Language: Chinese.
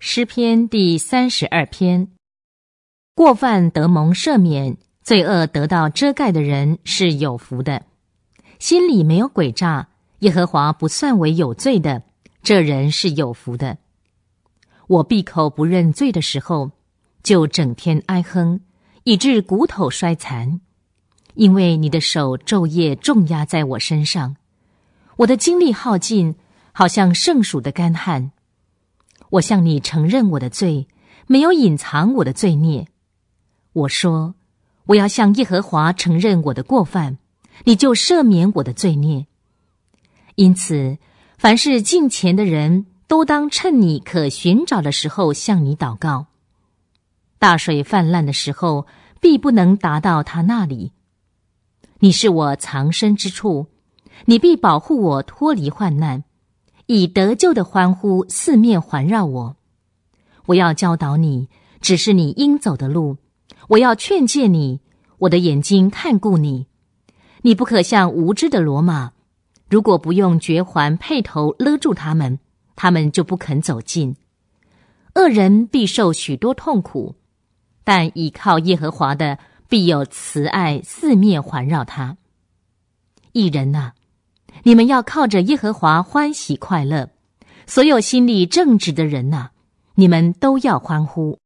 诗篇第32篇。过犯得蒙赦免，罪恶得到遮盖的人是有福的。心里没有诡诈，耶和华不算为有罪的，这人是有福的。我闭口不认罪的时候，就整天哀哼，以致骨头衰残。因为你的手昼夜重压在我身上，我的精力耗尽，好像盛暑的干旱。我向你承认我的罪，没有隐藏我的罪孽。我说，我要向耶和华承认我的过犯，你就赦免我的罪孽。因此，凡是敬虔的人，都当趁你可寻找的时候向你祷告。大水泛滥的时候，必不能达到他那里。你是我藏身之处，你必保护我脱离患难，以得救的欢呼四面环绕我。我要教导你，指示你应走的路，我要劝诫你，我的眼睛看顾你。你不可像无知的骡马，如果不用绝环辔头勒住他们，他们就不肯走近。恶人必受许多痛苦，但倚靠耶和华的必有慈爱四面环绕他。义人啊，你们要靠着耶和华欢喜快乐，所有心里正直的人啊，你们都要欢呼。